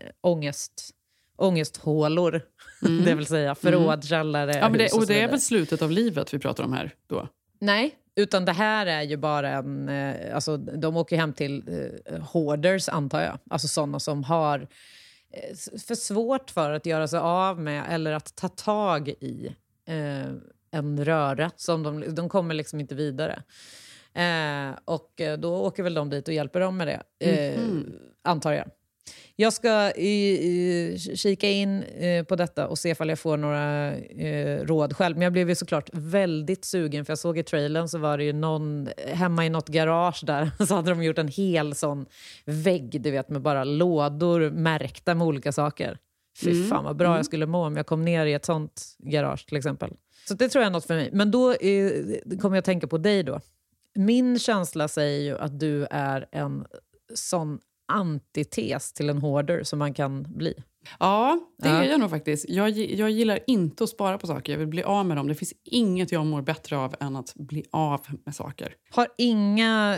ångesthålor, det vill säga förråd, källare, ja, men hus och det är väl slutet av livet vi pratar om här då? Nej, utan det här är ju bara en... alltså, de åker hem till hoarders, antar jag. Alltså sådana som har för svårt för att göra sig av med eller att ta tag i en röra som de kommer liksom inte vidare. Och då åker väl de dit och hjälper dem med det, antar jag. Jag ska kika in på detta och se ifall jag får några råd själv. Men jag blev ju såklart väldigt sugen för jag såg i trailern så var det ju någon hemma i något garage där så hade de gjort en hel sån vägg, du vet, med bara lådor märkta med olika saker. Fy fan vad bra jag skulle må om jag kom ner i ett sånt garage till exempel. Så det tror jag är något för mig. Men då kommer jag att tänka på dig då. Min känsla säger ju att du är en sån antites till en hoarder som man kan bli. Ja, det är jag nog faktiskt. Jag gillar inte att spara på saker. Jag vill bli av med dem. Det finns inget jag mår bättre av än att bli av med saker. Har inga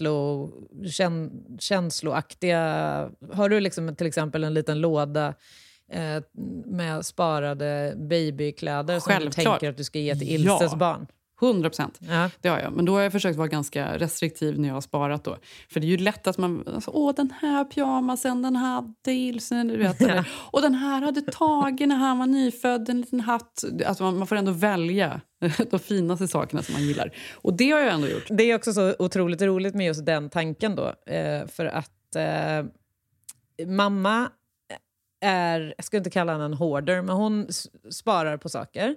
känsloaktiga... Har du liksom till exempel en liten låda med sparade babykläder som du tänker att du ska ge till Ilses barn? 100%. Ja. Det har jag. Men då har jag försökt vara ganska restriktiv när jag har sparat då. För det är ju lätt att man... Alltså, den här pyjamasen, den hade Ilsen, du vet. Ja. Och den här hade Tage när han var nyfödd, en liten hatt. Alltså man får ändå välja de finaste sakerna som man gillar. Och det har jag ändå gjort. Det är också så otroligt roligt med just den tanken då. För att mamma är, jag ska inte kalla henne en hoarder, men hon sparar på saker.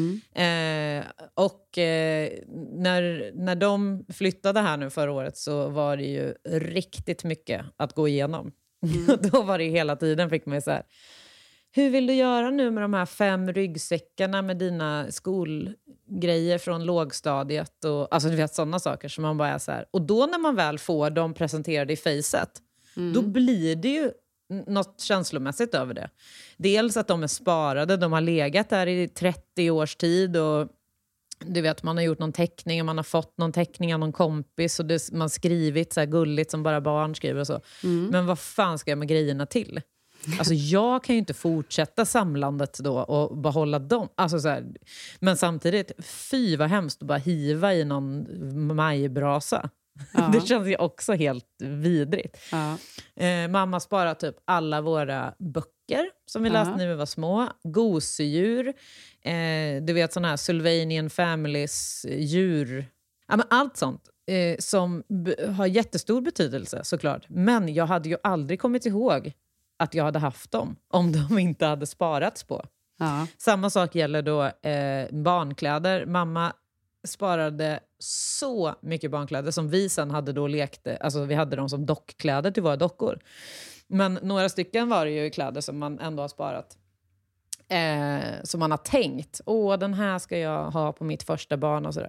När de flyttade här nu förra året så var det ju riktigt mycket att gå igenom. Då var det hela tiden, fick man ju så här: hur vill du göra nu med de här 5 ryggsäckarna med dina skolgrejer från lågstadiet? Och, alltså du vet, sådana saker som man bara är så här. Och då när man väl får dem presenterade i facet, då blir det ju något känslomässigt över det. Dels att de är sparade, de har legat där i 30 års tid och du vet, man har gjort någon teckning och man har fått någon teckning av någon kompis och man har skrivit så här gulligt som bara barn skriver och så. Men vad fan ska jag med grejerna till? Alltså jag kan ju inte fortsätta samlandet då och behålla dem. Alltså så här, men samtidigt, fy vad hemskt att bara hiva i någon majbrasa. Ja. Det känns ju också helt vidrigt. Ja. Mamma sparar typ alla våra böcker som vi läste när vi var små. Gosedjur. Du vet sådana här Sylvanian Families djur. Ja, men allt sånt som har jättestor betydelse såklart. Men jag hade ju aldrig kommit ihåg att jag hade haft dem om de inte hade sparats på. Ja. Samma sak gäller då barnkläder. Mamma sparade så mycket barnkläder som vi sen hade då lekte. Alltså vi hade dem som dockkläder till våra dockor. Men några stycken var det ju kläder som man ändå har sparat. Som man har tänkt. Den här ska jag ha på mitt första barn och sådär.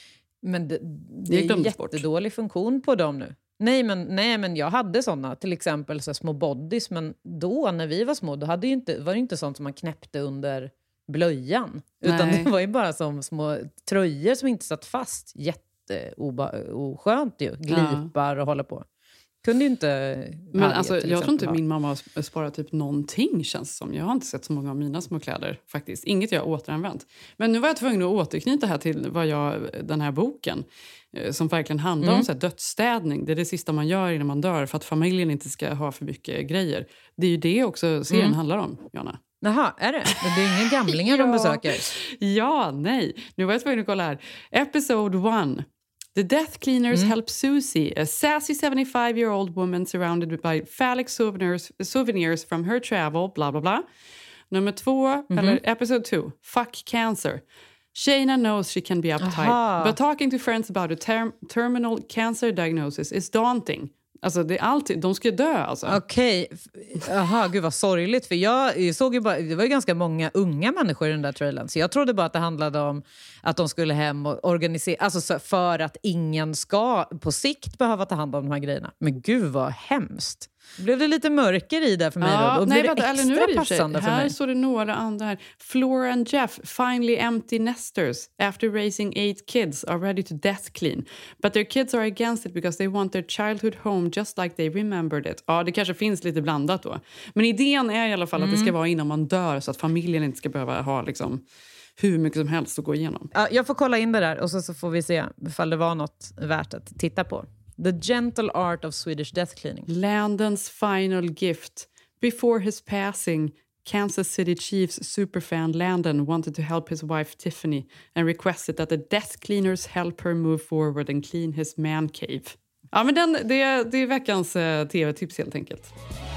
Men det är en jättedålig funktion på dem nu. Nej men jag hade såna, till exempel så små bodys, men då när vi var små då var det inte sånt som man knäppte under blöjan, utan det var ju bara som små tröjor som inte satt fast. Jätteoskönt ju, glipar och hålla på. Kunde ju inte. Men alltså, jag tror inte min mamma har sparat typ någonting, känns som. Jag har inte sett så många av mina små kläder faktiskt. Inget jag har återanvänt. Men nu var jag tvungen att återknyta här till den här boken som verkligen handlar om så här dödsstädning. Det är det sista man gör innan man dör för att familjen inte ska ha för mycket grejer. Det är ju det också serien handlar om, Jonna. Jaha, är det? Det är inga gamlingar de besöker. Ja, nej. Nu var jag tvungen att kolla här. Episode 1. The Death Cleaners help Susie, a sassy 75-year-old woman surrounded by phallic souvenirs from her travel, bla bla bla. Nummer 2, eller episode 2, Fuck Cancer. Shayna knows she can be uptight, but talking to friends about a terminal cancer diagnosis is daunting. Alltså det är alltid, de ska dö alltså. Okej, jaha, gud vad sorgligt. För jag såg ju bara, det var ju ganska många unga människor i den där trailern. Så jag trodde bara att det handlade om att de skulle hem och organisera, alltså för att ingen ska på sikt behöva ta hand om de här grejerna. Men gud vad hemskt. Blev det lite mörker i där för mig då? Och blev det extra passande för mig? Här står det några andra här. Flora and Jeff finally empty nesters after raising 8 kids are ready to death clean. But their kids are against it because they want their childhood home just like they remembered it. Ja, det kanske finns lite blandat då. Men idén är i alla fall att det ska vara innan man dör så att familjen inte ska behöva ha liksom hur mycket som helst att gå igenom. Ja, jag får kolla in det där och så får vi se ifall det var något värt att titta på. The Gentle Art of Swedish Death Cleaning. Landon's final gift. Before his passing, Kansas City Chiefs superfan Landon wanted to help his wife Tiffany and requested that the death cleaners help her move forward and clean his man cave. Ja, men det är veckans tv-tips helt enkelt.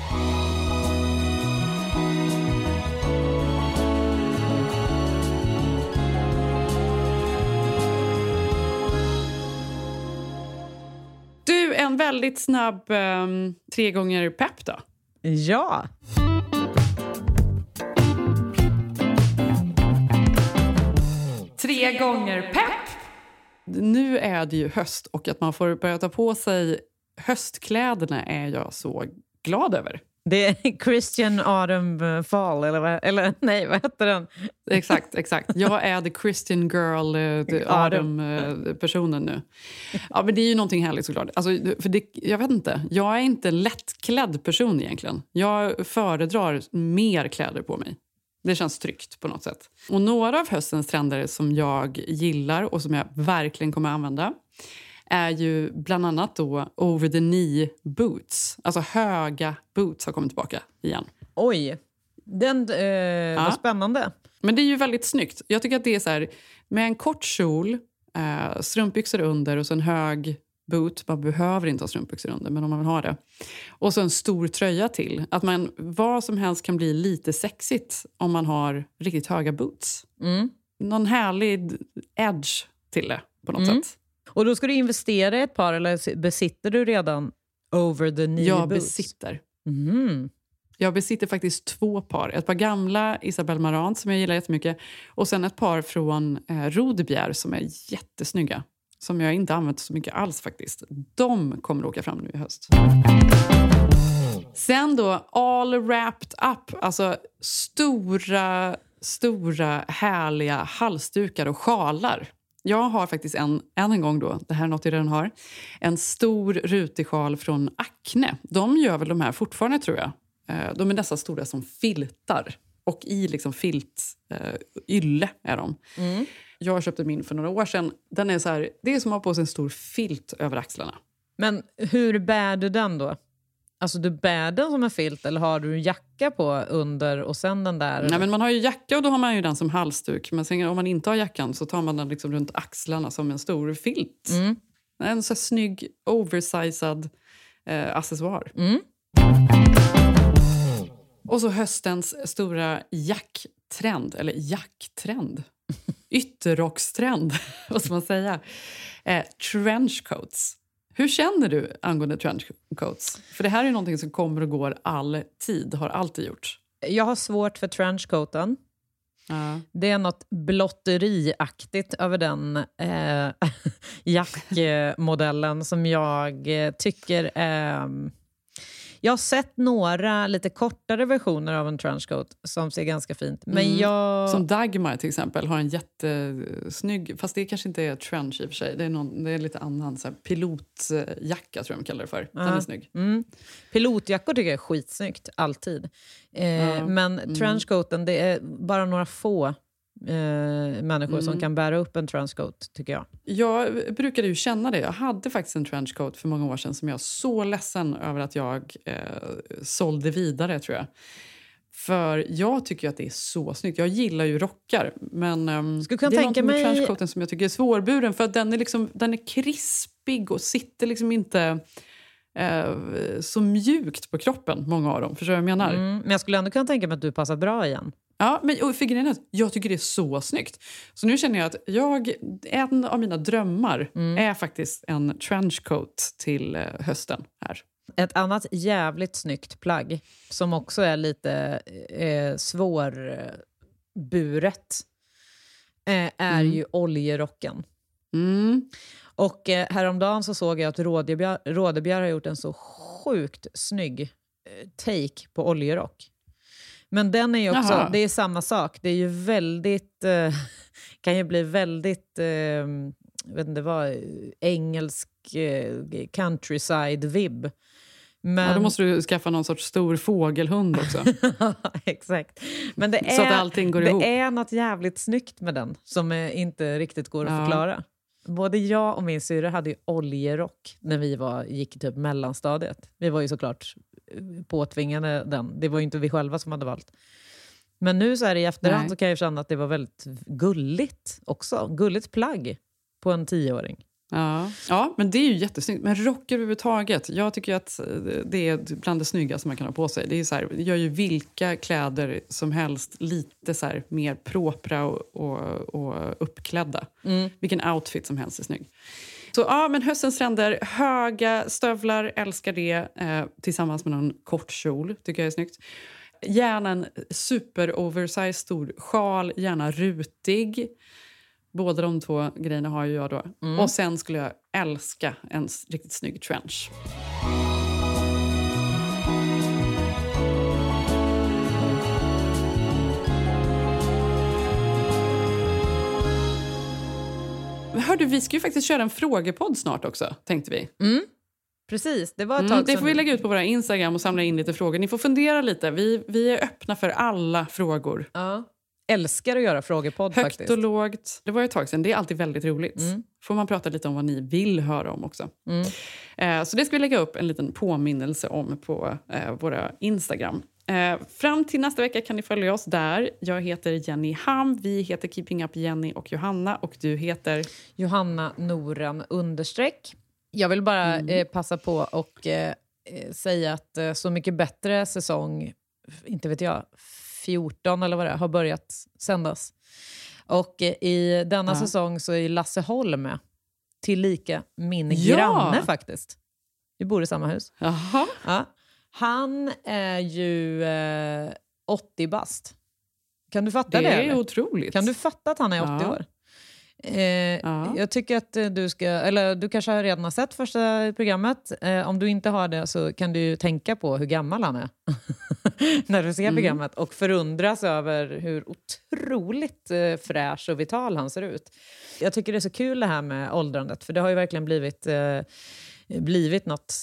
Du, en väldigt snabb 3 gånger pepp då. Ja. Tre gånger pepp. Nu är det ju höst och att man får börja ta på sig höstkläderna är jag så glad över. Det är Christian Autumn Fall, eller nej, vad heter den? Exakt. Jag är the Christian girl, the Autumn-personen nu. Ja, men det är ju någonting härligt såklart. Alltså, för det, jag vet inte, jag är inte en lättklädd person egentligen. Jag föredrar mer kläder på mig. Det känns tryggt på något sätt. Och några av höstens trender som jag gillar och som jag verkligen kommer att använda är ju bland annat då over the knee boots. Alltså höga boots har kommit tillbaka igen. Oj, den var spännande. Men det är ju väldigt snyggt. Jag tycker att det är så här, med en kort kjol, strumpbyxor under och så en hög boot. Man behöver inte ha strumpbyxor under, men om man vill ha det. Och så en stor tröja till. Att man vad som helst kan bli lite sexigt om man har riktigt höga boots. Någon härlig edge till det på något sätt. Och då ska du investera i ett par, eller besitter du redan over the knee jag boots? Besitter. Jag besitter faktiskt 2 par. Ett par gamla Isabelle Marant som jag gillar jättemycket. Och sen ett par från Rodebjer som är jättesnygga. Som jag inte använt så mycket alls faktiskt. De kommer att åka fram nu i höst. Sen då all wrapped up. Alltså stora härliga halsdukar och sjalar. Jag har faktiskt en gång då, det här är något jag redan har, en stor rutig sjal från Acne. De gör väl de här fortfarande tror jag. De är nästan stora som filtar. Och i liksom ylle är de. Jag köpte min för några år sedan. Den är så här, det är som att ha på sig en stor filt över axlarna. Men hur bär du den då? Alltså du bär den som en filt eller har du en jacka på under och sen den där? Nej, men man har ju jacka och då har man ju den som halsduk. Men sen, om man inte har jackan så tar man den liksom runt axlarna som en stor filt. En så snygg oversized accessoar. Och så höstens stora jacktrend, eller jacktrend. Ytterrockstrend, vad ska man säga? Trenchcoats. Hur känner du angående trenchcoats? För det här är någonting som kommer och går alltid, har alltid gjort. Jag har svårt för trenchcoaten. Det är något blotteriaktigt över den jackmodellen som jag tycker jag har sett några lite kortare versioner av en trenchcoat som ser ganska fint. Men Som Dagmar till exempel har en jättesnygg, fast det kanske inte är trench i och för sig. Det är lite annan så här, pilotjacka tror jag de kallar det för. Den är snygg. Pilotjackor tycker jag är skitsnyggt, alltid. Men trenchcoaten, det är bara några få människor som kan bära upp en trenchcoat, tycker jag. Jag brukade ju känna det. Jag hade faktiskt en trenchcoat för många år sedan som jag är så ledsen över att jag sålde vidare, tror jag. För jag tycker att det är så snyggt. Jag gillar ju rockar, men det är något med trenchcoaten som jag tycker är svårburen, för att den är krispig och sitter liksom inte så mjukt på kroppen, många av dem. Förstår du vad jag menar? Men jag skulle ändå kunna tänka mig att du passar bra igen. Ja, men jag tycker det är så snyggt. Så nu känner jag att en av mina drömmar är faktiskt en trenchcoat till hösten här. Ett annat jävligt snyggt plagg som också är lite svårburet är ju oljerocken. Och häromdagen så såg jag att Rodebjer har gjort en så sjukt snygg take på oljerock. Men den är ju också, det är samma sak. Det är ju väldigt, kan ju bli väldigt, vet inte vad, engelsk countryside-vibb. Men... då måste du skaffa någon sorts stor fågelhund också. Exakt. Men det är, så att allting går ihop. Det är något jävligt snyggt med den som inte riktigt går att förklara. Både jag och min syra hade ju oljerock när vi gick typ mellanstadiet. Vi var ju såklart påtvingade den. Det var ju inte vi själva som hade valt. Men nu så här i efterhand så kan jag känna att det var väldigt gulligt också. Gulligt plagg på en 10-åring. Ja, men det är ju jättesnyggt. Men rock överhuvudtaget, jag tycker att det är bland det snyggaste man kan ha på sig. Det är så här, det gör ju vilka kläder som helst lite så här mer propra och uppklädda. Vilken outfit som helst är snygg. Så ja, men höstens trender, höga stövlar, älskar det. Tillsammans med någon kort kjol, tycker jag är snyggt. Gärna en super oversized stor sjal, gärna rutig. Båda de 2 grejerna har ju jag då. Och sen skulle jag älska en riktigt snygg trench. Hörde, vi ska ju faktiskt köra en frågepodd snart också, tänkte vi. Precis, det var ett tag sedan. Det får vi lägga ut på våra Instagram och samla in lite frågor. Ni får fundera lite. Vi är öppna för alla frågor. Ja. Älskar att göra frågepodd Högt faktiskt. och lågt. Det var ett tag sedan. Det är alltid väldigt roligt. Får man prata lite om vad ni vill höra om också. Så det ska vi lägga upp en liten påminnelse om på våra Instagram. Fram till nästa vecka kan ni följa oss där. Jag heter Jenny Ham. Vi heter Keeping Up Jenny och Johanna. Och du heter? Johanna Noren _ Jag vill bara passa på och säga att Så mycket bättre säsong, inte vet jag, 14 eller vad det är, har börjat sändas. Och i denna säsong så är Lasse Holm med. Tillika min granne faktiskt. Vi bor i samma hus. Jaha. Ja. Han är ju 80 bast. Kan du fatta det? Det är eller? otroligt. Kan du fatta att han är 80 år? Jag tycker att du ska, eller du kanske redan har sett första programmet. Om du inte har det så kan du ju tänka på hur gammal han är när du ser programmet och förundras över hur otroligt fräsch och vital han ser ut. Jag tycker det är så kul det här med åldrandet, för det har ju verkligen blivit något.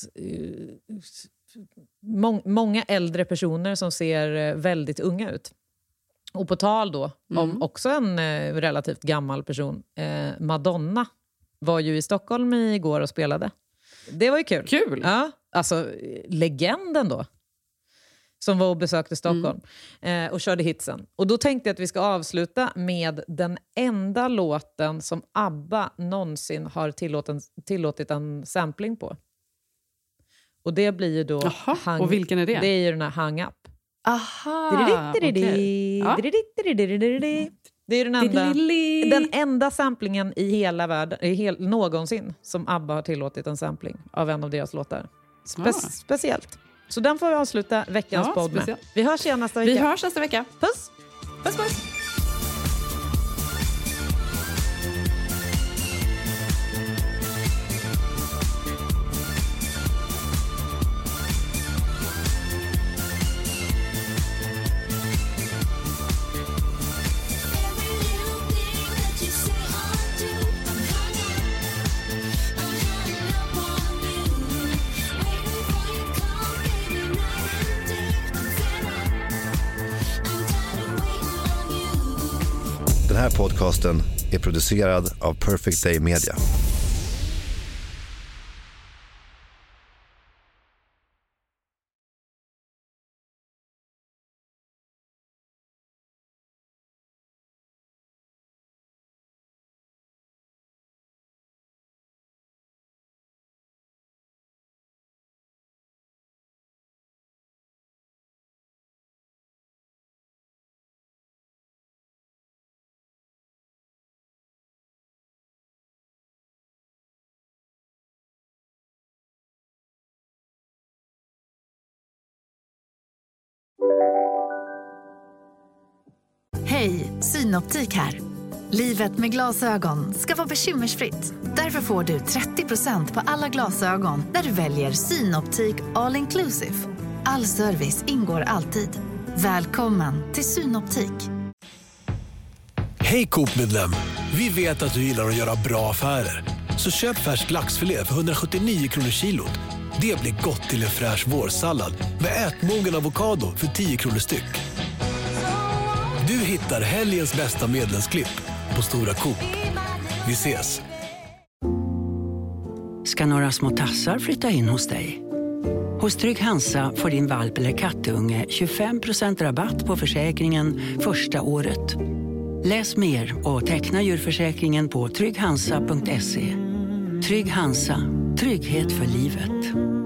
Många äldre personer som ser väldigt unga ut. Och på tal då om också en relativt gammal person, Madonna var ju i Stockholm igår och spelade. Det var ju kul. Kul! Ja, alltså legenden då. Som var och besökte Stockholm och körde hitsen. Och då tänkte jag att vi ska avsluta med den enda låten som ABBA någonsin har tillåtit en sampling på. Och det blir ju då... Jaha, och vilken är det? Det är ju den här Hang Up. Aha, okay. Det är den enda samplingen i hela världen någonsin som ABBA har tillåtit en sampling av en av deras låtar. Speciellt. Så den får vi avsluta veckans podd med. Vi hörs igen nästa vecka. Vi hörs nästa vecka. Puss! Puss, puss! Den här podcasten är producerad av Perfect Day Media. Hej, Synoptik här. Livet med glasögon ska vara bekymmersfritt. Därför får du 30% på alla glasögon när du väljer Synoptik All Inclusive. All service ingår alltid. Välkommen till Synoptik. Hej Coop-medlem. Vi vet att du gillar att göra bra affärer. Så köp färsk laxfilé för 179 kronor kilot. Det blir gott till en fräsch vårsallad med ätmogen avokado för 10 kronor styck. Du hittar helgens bästa medlemsklipp på Stora Coop. Vi ses! Ska några små tassar flytta in hos dig? Hos Trygg Hansa får din valp eller kattunge 25% rabatt på försäkringen första året. Läs mer och teckna djurförsäkringen på trygghansa.se. Trygg Hansa, trygghet för livet.